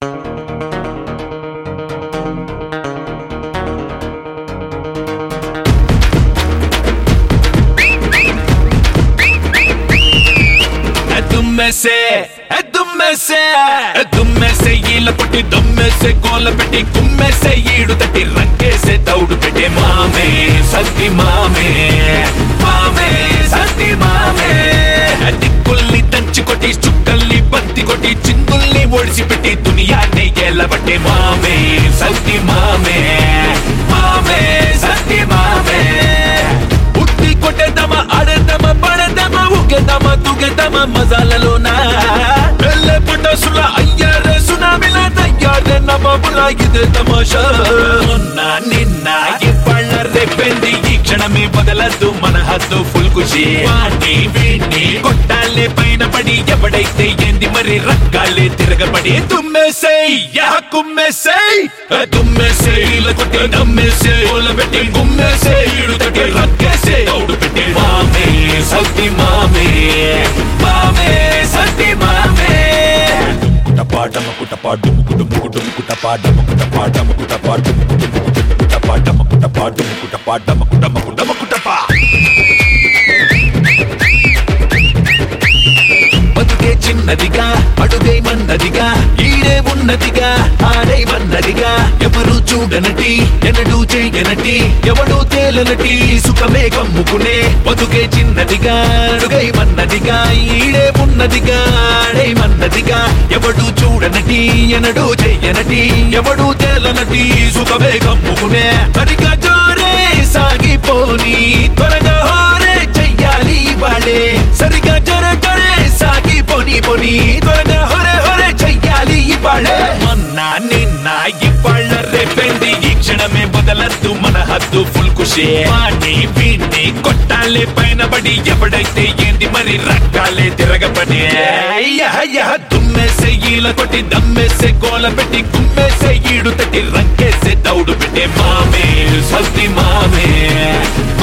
దుమ్మెసే ఈల కొట్టి దమ్మెసే కోల పెట్టి కుమ్మెసే ఈడు తట్టి రంగేసే దౌడు పెట్టే మామే సత్తి మామే మామే సత్తి మామే దిక్కుల్ని దంచి కొట్టి చుక్కల్ని బంతి కొట్టి చిందుల్ని ఒడిసి పెట్టి దునియాన్ని గెలబట్టే మామే సత్తి మామే మామే సత్తి మామే ఉత్తి కొట్టేద్దామా ఆడేద్దామా పడేద్దామా ఊగేద్దామా తూగేద్దామా మజాలలోనా పెళ్ళే పుట్టసుల అయ్యారే సునామిలా తయ్యారే నమబులా ఇదే తమాషా మొన్న నిన్న ఇవాళ రేపెంది ఈ క్షణమే బదలద్దు మన హద్దు ఫుల్ ఖుషి వాణ్ణి వీణ్ణి కొట్టాలే పైన పడి ఎవడైతే ఏంది మరి రక్కాలే తిరగబడి తుమ్మేసేయ్ యా కుమ్మేసేయ్ తుమ్మేసేయ్ ఇలా కొట్టి దమ్మేసే ఓల పెట్టి గుమ్మేసే ఈడు తట్టి రక్కేసే దౌడు పెట్టి మామే సత్తి మామే మామే సత్తి మామే కుటపాటమ కుటపాడుము కుటుము కుటుము కుటపాటమ కుటపాటమ కుటపాడుము కుటుము కుటుము కుటపాటమ కుటపాడుము కుటపాటమ కుటమ కుటమ కుటపా బతుకే చిన్నదిగా అడుగై మన్నదిగా ఈడే ఉన్నదిగా ఆడై మన్నదిగా ఎవరు చూడనటి ఎనడు చేయనటి ఎవడు తేలనటి సుఖమే కమ్ముకునే బతుకే చిన్నదిగా అడుగై మన్నదిగా ఈడే ఉన్నదిగా ఆడై మన్నదిగా ఎవడు చూడనటి ఎనడు చేయనటి ఎవడు తేలనటి సుఖమే కమ్ముకునే సరిగా జోరే సాగిపోని త్వరగా హోరే చెయ్యాలి వాళ్ళే సరిగా జోరే జోరే సాగిపోని పోని త్వరగా హోరే హోరే చెయ్యాలి వాళ్ళే మొన్న నిన్న ఇవాళ రేపెంది ఈ క్షణమే బదలద్దు మన హద్దు ఫుల్ ఖుషి వాణ్ణి వీణ్ణి కొట్టాలే పైన పడి ఎవడైతే ఏంది మరి రక్కాలే తిరగబడి దుమ్మేసే ఈల కొట్టి దమ్మేసే కోల పెట్టి కుమ్మేసే ఈడు తట్టి రంకేసే దౌడు పెట్టే మామే సత్తి మామే